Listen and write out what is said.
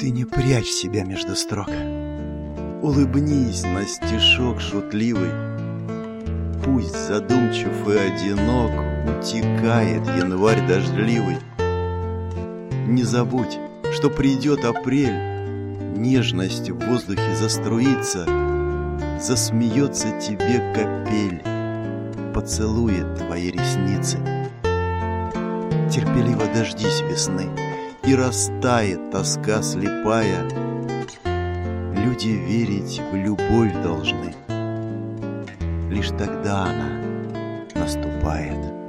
Ты не прячь себя между строк. Улыбнись на стишок шутливый. Пусть задумчив и одинок утекает январь дождливый. Не забудь, что придет апрель, нежность в воздухе заструится, засмеется тебе капель, поцелует твои ресницы. Терпеливо дождись весны, и растает тоска слепая. Люди верить в любовь должны, лишь тогда она наступает.